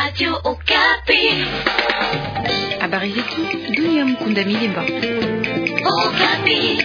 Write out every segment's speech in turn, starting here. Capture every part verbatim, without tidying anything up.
Radio Okapi. Habari zetu dunia Mkunda Milimba. Okapi.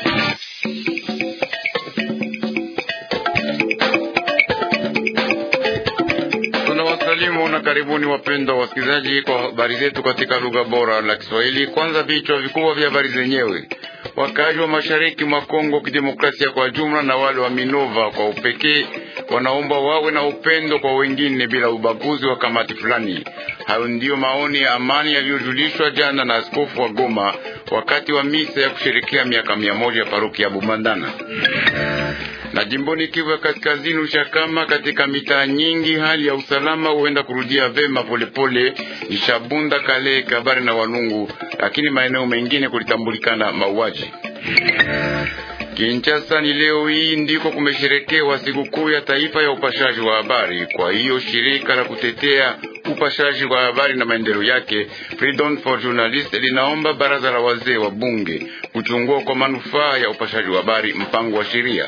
Tunawasalimu na karibuni wapendwa wasikilizaji kwa habari zetu katika lugha bora la Kiswahili. Kwanza vichwa vikubwa vya habari zenyewe. Wakazi wa mashariki mwa Kongo Kidemokrasia kwa jumla na wale wa Minova kwa upekee wanaomba wawe na upendo kwa wengine bila ubaguzi wa kamati fulani. Hayo ndiyo maoni ya amani yaliyojulishwa jana na askofu wa Goma wakati wa misa ya kusherekea miaka mia moja ya parokia Bumandana. Na jimboni Kivu ya Kaskazini ushakama katika mitaa nyingi hali ya usalama huenda kurudia vema polepole ni Shabunda, Kale, Kabare na Walungu, lakini maeneo mengine kulitambulikana mauaji. Kinshasa ni leo hii ndiko kumesherekewa sikukuu ya taifa ya upashaji wa habari. Kwa hiyo shirika la kutetea upashaji wa habari na maendeleo yake Freedom for Journalists linaomba baraza la wazee wa bunge kuchungua kwa manufaa ya upashaji wa habari mpango wa sheria.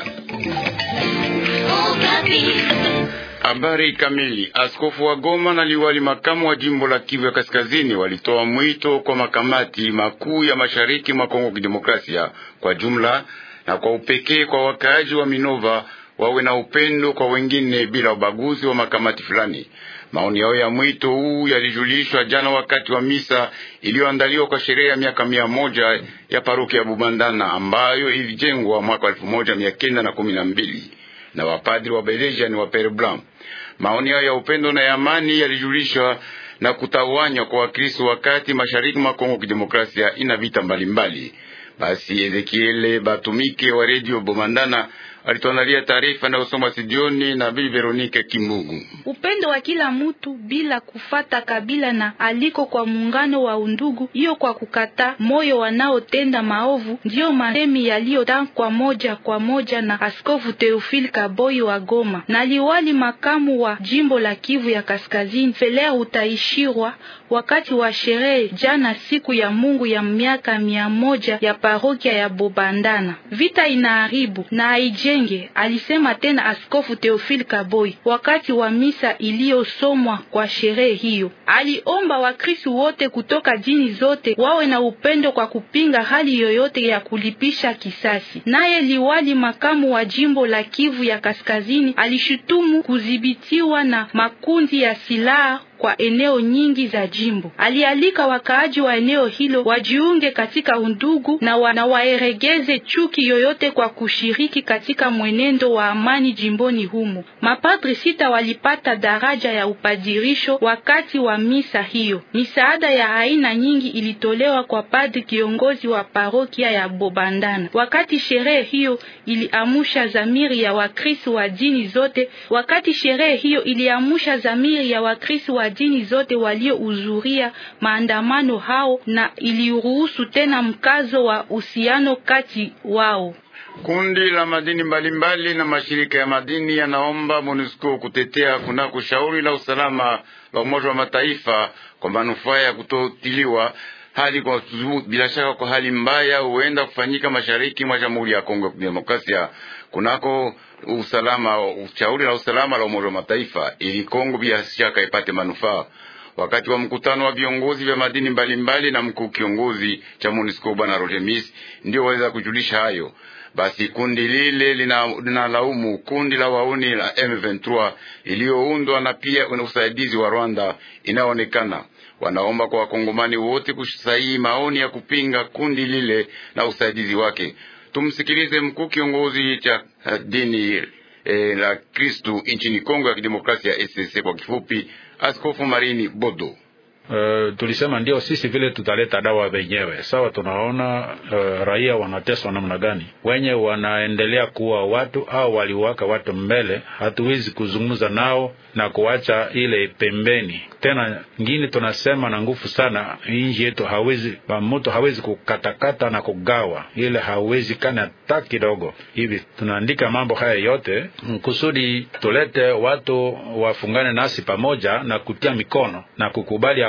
Habari kamili. Askofu wa Goma na liwali makamu wa jimbo la Kivu ya Kaskazini walitoa mwito kwa makamati makuu ya mashariki mwa Kongo Kidemokrasia kwa jumla na kwa upekee kwa wakaaji wa Minova wawe na upendo kwa wengine bila ubaguzi wa makamati fulani. Maoni yao ya mwito huu yalijulishwa jana wakati wa misa iliyoandaliwa kwa sherehe ya miaka mia moja ya parokia Bumandana ambayo ilijengwa mwaka elfu moja mia kenda na kumi na mbili na wapadri wa Belgian wa Pere Blanc. Maoni yao ya upendo na ya amani yalijulishwa na kutawanywa kwa Wakristo wakati mashariki mwa Kongo Kidemokrasia ina vita mbalimbali. Basi Ezekiel Batumike wa Radio Bumandana alituandalia taarifa na usoma studioni na Bibi Veronica Kimungu. Upendo wa kila mtu bila kufata kabila na aliko kwa muungano wa undugu, hiyo kwa kukata moyo wanaotenda maovu, ndio masemi yaliyotamkwa moja kwa moja na Askofu Theophile Kaboyi wa Goma na liwali makamu wa jimbo la Kivu ya Kaskazini Feler Utaishirwa wakati wa sherehe jana siku ya Mungu ya miaka mia moja ya parokia ya Bobandana. Vita inaharibu na haijenge, alisema tena Askofu Theophile Kaboyi wakati wa misa iliyosomwa kwa sherehe hiyo. Aliomba Wakristo wote kutoka dini zote wawe na upendo kwa kupinga hali yoyote ya kulipisha kisasi. Naye liwali makamu wa jimbo la Kivu ya Kaskazini alishutumu kudhibitiwa na makundi ya silaha kwa eneo nyingi za jimbo. Alialika wakaaji wa eneo hilo wajiunge katika undugu na, wa, na waeregeze chuki yoyote kwa kushiriki katika mwenendo wa amani jimboni humo. Mapadri sita walipata daraja ya upadirisho wakati wa misa hiyo. Misaada ya aina nyingi ilitolewa kwa padri kiongozi wa parokia ya Bobandana. Wakati sherehe hiyo iliamusha zamiri ya Wakristo wa dini zote, wakati sherehe hiyo iliamusha zamiri ya Wakristo wa dini zote waliohudhuria maandamano hao na iliruhusu tena mkazo wa uhusiano kati wao. Kundi la madini mbalimbali mbali na mashirika ya madini yanaomba MONUSCO kutetea kuna kushauri la usalama la Umoja wa Mataifa kwa manufaa ya kutotiliwa hali kwa bila shaka kwa hali mbaya huenda kufanyika mashariki mwa Jamhuri ya Kongo Demokrasia kunako usalama ushauri la usalama la Umoja wa Mataifa ili Kongo bila shaka ipate manufaa. Wakati wa mkutano wa viongozi vya madini mbalimbali mbali na mkuu kiongozi cha MONUSCO Bwana Roger Miss ndio waweza kujulisha hayo. Basi kundi lile linalaumu lina kundi la wauni la M ishirini na tatu iliyoundwa na pia usaidizi wa Rwanda inaonekana. Wanaomba kwa wakongomani wote kusahihi maoni ya kupinga kundi lile na usaidizi wake. Tumsikilize mkuu kiongozi cha dini eh, la Kristo nchini Kongo ya Kidemokrasia S C C kwa kifupi, Askofu Marini Bodo. Uh, tulisema ndio sisi vile tutaleta dawa wenyewe. Sawa, tunaona uh, raia wanateswa namna gani, wenye wanaendelea kuwa watu au waliwaka watu mbele, hatuwezi kuzungumza nao na kuacha ile pembeni. Tena ngine tunasema na nguvu sana, inji yetu hawezi mtu hawezi kukatakata na kugawa, ile hawezi kana hata kidogo. Hivi tunaandika mambo haya yote kusudi tulete watu wafungane nasi pamoja na kutia mikono na kukubali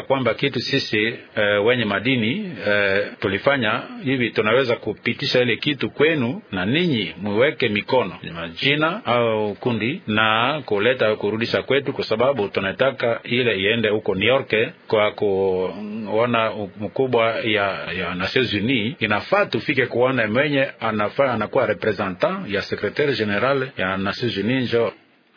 kwamba kitu sisi uh, wenye madini uh, tulifanya hivi, tunaweza kupitisha ile kitu kwenu na ninyi muweke mikono majina au kundi na kuleta kurudisha kwetu, kwa sababu tunataka ile iende huko New York kwa kuona mkubwa ya ya Nations Unies. Inafaa tufike kuona mwenye anafaa anakuwa representant ya secretaire general ya Nations Unies. Jo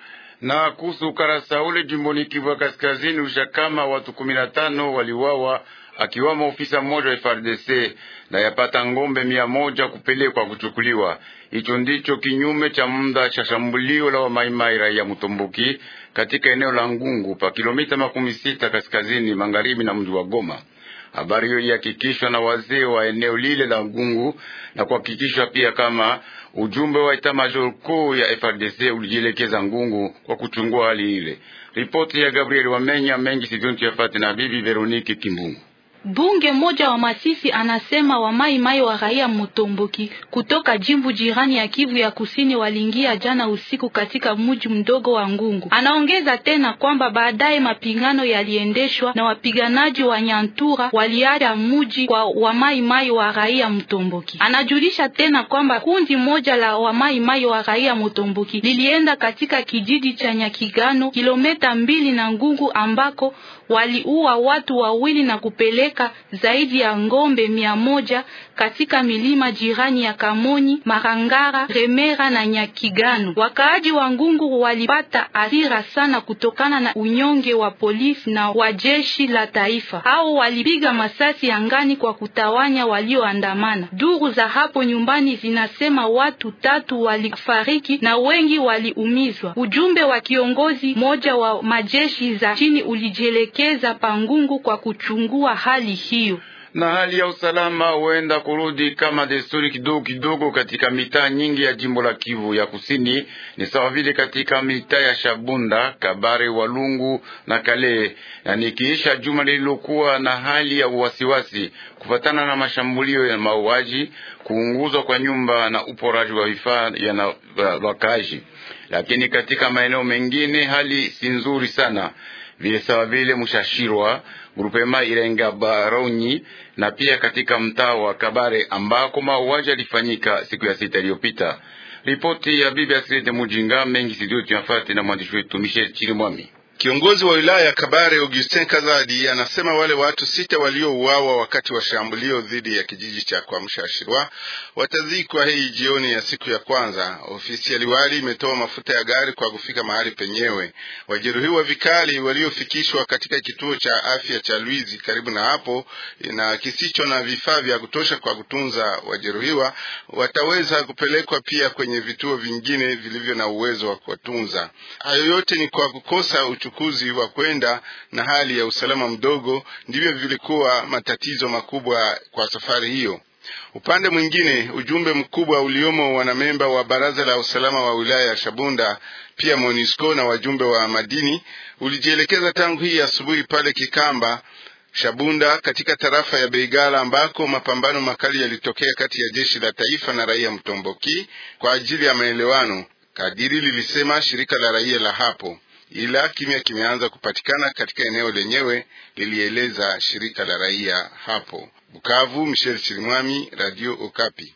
na kuhusu ukarasa ule jimboni Kivu Kaskazini ushakama watu kumi na tano waliwawa, akiwamo ofisa mmoja wa F A R D C na yapata ngombe mia moja kupelekwa kuchukuliwa. Hicho ndicho kinyume cha muda cha shambulio la wamaimai raia Mutomboki katika eneo la Ngungu pa kilomita makumi sita kaskazini magharibi na mji wa Goma. Habari hiyo ilihakikishwa na wazee wa eneo lile la Ngungu na kuhakikishwa pia kama ujumbe wa etamajor kuu ya F A R D C ulijielekeza Ngungu kwa kuchungua hali ile. Ripoti ya Gabriel Wamenya mengi sidonti yafati na bibi Veronique Kimbungu. Bunge moja wa Masisi anasema wa mai mai wa raia Mutomboki kutoka jimbo jirani ya Kivu ya Kusini walingia jana usiku katika mji mdogo wa Ngungu. Anaongeza tena kwamba baadaye mapigano yaliendeshwa na wapiganaji wa Nyantura waliacha mji kwa wa mai mai wa raia Mutomboki. Anajulisha tena kwamba kundi moja la wa mai mai wa raia Mutomboki lilienda katika kijiji cha Nyakigano kilomita mbili na Ngungu ambako waliua watu wawili na kupeleka zaidi ya ngombe mia moja katika milima jirani ya Kamoni, Marangara, Remera na Nyakigano. Wakaaji wa Ngungu walipata hasira sana kutokana na unyonge wa polisi na wa jeshi la taifa. Hao walipiga masasi angani kwa kutawanya walioandamana. Duru za hapo nyumbani zinasema watu tatu walifariki na wengi waliumizwa. Ujumbe wa kiongozi moja wa majeshi za chini ulijielekeza Pangungu kwa kuchungua hali hiyo. Na hali ya usalama huenda kurudi kama desturi kidogo kidogo katika mitaa nyingi ya jimbo la Kivu ya Kusini, ni sawa vile katika mitaa ya Shabunda, Kabare, Walungu na Kale. Na nikiisha juma lililokuwa na hali ya uwasiwasi kufatana na mashambulio ya mauaji, kuunguzwa kwa nyumba na uporaji wa vifaa ya wakazi. Lakini katika maeneo mengine hali si nzuri sana, vile sawa vile Mushashirwa, grupema Irenga Baronyi na pia katika mtaa wa Kabare ambako mauaji yalifanyika siku ya sita iliyopita. Ripoti ya bibi Asrite Mujinga mengi sidio tunafati na mwandishi wetu Michel Chirimwami. Kiongozi wa wilaya ya Kabare Augustin Kazadi anasema wale watu sita waliouawa wakati wa shambulio dhidi ya kijiji cha kwa Mushashirwa watazikwa hii jioni ya siku ya kwanza. Ofisi ya liwali imetoa mafuta ya gari kwa kufika mahali penyewe. Wajeruhiwa vikali waliofikishwa katika kituo cha afya cha Luizi karibu na hapo na kisicho na vifaa vya kutosha kwa kutunza wajeruhiwa wataweza kupelekwa pia kwenye vituo vingine vilivyo na uwezo wa kuwatunza. Hayo yote ni kwa kukosa uchukuzi wa kwenda na hali ya usalama mdogo ndivyo vilikuwa matatizo makubwa kwa safari hiyo. Upande mwingine, ujumbe mkubwa uliomo wanamemba wa baraza la usalama wa wilaya ya Shabunda pia MONUSCO na wajumbe wa madini ulijielekeza tangu hii asubuhi pale Kikamba Shabunda katika tarafa ya Beigala ambako mapambano makali yalitokea kati ya jeshi la taifa na raia Mutomboki kwa ajili ya maelewano, kadiri lilisema shirika la raia la hapo. Ila kimya kimeanza kupatikana katika eneo lenyewe, lilieleza shirika la raia hapo. Bukavu, Michel Chirimwami, Radio Okapi.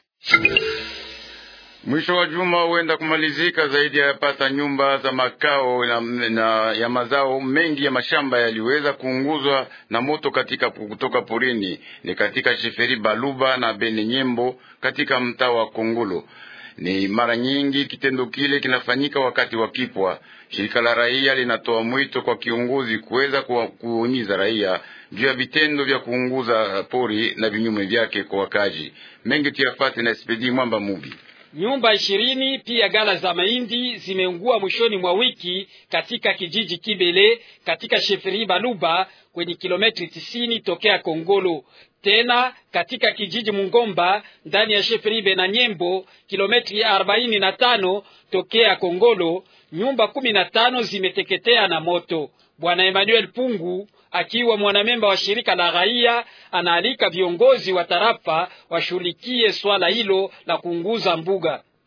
Mwisho wa juma huenda kumalizika zaidi ya pata nyumba za makao na, na ya mazao mengi ya mashamba yaliweza kuunguzwa na moto katika kutoka porini, ni katika Sheferi Baluba na Bene Nyembo katika mtaa wa Kongolo. Ni mara nyingi kitendo kile kinafanyika wakati wa kipwa. Shirika la raia linatoa mwito kwa kiongozi kuweza kuhimiza raia juu ya vitendo vya kuunguza pori na vinyume vyake kwa wakaji. Mengi tuyafate na Spedi Mwamba Mubi. Nyumba ishirini pia gala za mahindi zimeungua mwishoni mwa wiki katika kijiji Kibele katika Sheferi Baluba kwenye kilometri tisini tokea Kongolo. Tena katika kijiji Mungomba ndani ya Sheferi Benanyembo kilometri arobaini na tano tokea Kongolo, nyumba kumi na tano zimeteketea na moto. Bwana Emmanuel Pungu akiwa mwanamemba wa shirika la raia anaalika viongozi wa tarafa washughulikie swala hilo la kuunguza mbuga.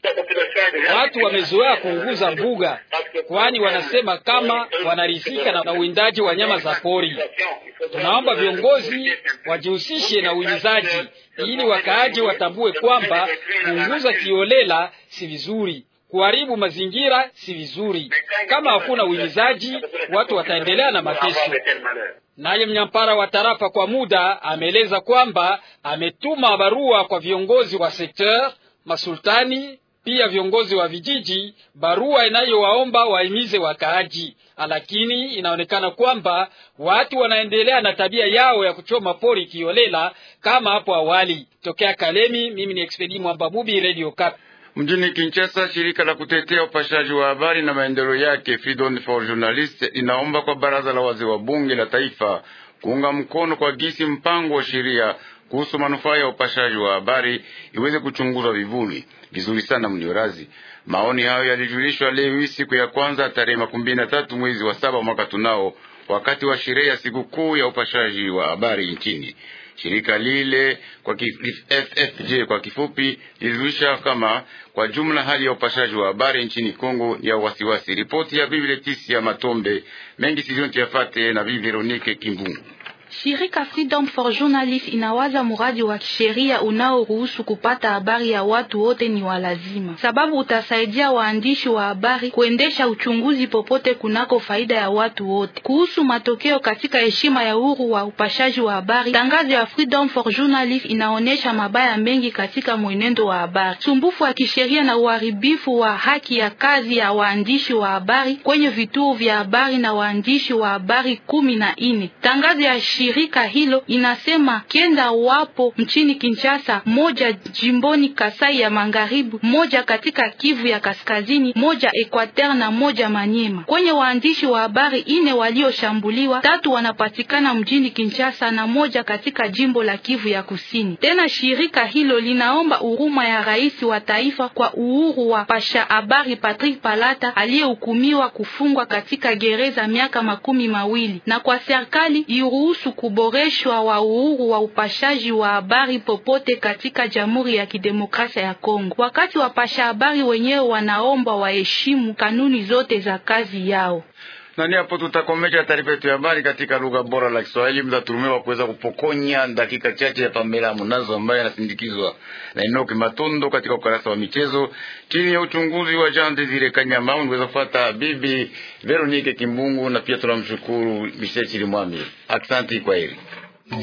Watu wamezoea kuunguza mbuga, kwani wanasema kama wanaridhika na uwindaji wa nyama za pori. Tunaomba viongozi wajihusishe na uwindaji ili wakaaji watambue kwamba kuunguza kiolela si vizuri, kuharibu mazingira si vizuri. Kama hakuna uwindaji, watu wataendelea na mateso. Naye mnyampara wa tarafa kwa muda ameeleza kwamba ametuma barua kwa viongozi wa sekteur, masultani, pia viongozi wa vijiji, barua inayowaomba wahimize wakaaji. Lakini inaonekana kwamba watu wanaendelea na tabia yao ya kuchoma pori kiolela kama hapo awali. Tokea Kalemi, mimi ni Expedi Mwambabubi, Radio Okapi. Mjini Kinshasa, shirika la kutetea upashaji wa habari na maendeleo yake Freedom for Journalists inaomba kwa baraza la wazee wa bunge la taifa kuunga mkono kwa gisi mpango wa sheria kuhusu manufaa ya upashaji wa habari iweze kuchunguzwa vivuli vizuri sana mliorazi. Maoni hayo yalijulishwa leo siku ya kwanza tarehe makumi na tatu mwezi wa saba mwaka tunao, wakati wa sherehe ya sikukuu ya upashaji wa habari nchini. Shirika lile kwa F F J kwa kifupi lilijulisha kama kwa jumla hali ya upashaji wa habari nchini Kongo ya wasiwasi. Ripoti ya Bibi Leticia Matombe mengi sizonti yafate na Bibi Veronique Kimbungu. Shirika Freedom for Journalists inawaza muradi wa kisheria unaoruhusu kupata habari ya watu wote ni walazima, sababu utasaidia waandishi wa habari kuendesha uchunguzi popote kunako faida ya watu wote. Kuhusu matokeo katika heshima ya uhuru wa upashaji wa habari, tangazo ya Freedom for Journalists inaonesha mabaya mengi katika mwenendo wa habari, sumbufu wa kisheria na uharibifu wa haki ya kazi ya waandishi wa habari kwenye vituo vya habari na waandishi wa habari kumi na nne. Tangazo ya shirika hilo inasema kenda wapo mchini Kinshasa, moja jimboni Kasai ya Magharibi, moja katika Kivu ya Kaskazini, moja Equateur na moja Maniema. Kwenye waandishi wa habari ine walioshambuliwa, tatu wanapatikana mjini Kinshasa na moja katika jimbo la Kivu ya Kusini. Tena shirika hilo linaomba huruma ya rais wa taifa kwa uhuru wa pasha habari Patrick Palata aliyehukumiwa kufungwa katika gereza miaka makumi mawili, na kwa serikali iruhusu kuboreshwa wa uhuru wa upashaji wa habari popote katika Jamhuri ya Kidemokrasia ya Kongo. Wakati wapasha habari wenyewe wanaomba waheshimu kanuni zote za kazi yao. Nani hapo tutakomesha taarifa yetu ya habari katika lugha bora la Kiswahili. Mtaturumiwa kuweza kupokonya dakika chache ya Pamela Munazo ambaye anasindikizwa na Enoki Matondo katika ukarasa wa michezo chini ya uchunguzi wa Jean Desire Kanyama. Unaweza kufuata Bibi Veronique Kimbungu na pia tunamshukuru Michel Chirimwami. Asante, kwa heri.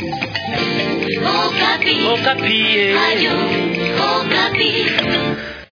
Okapi. Okapi. Ayo. Okapi.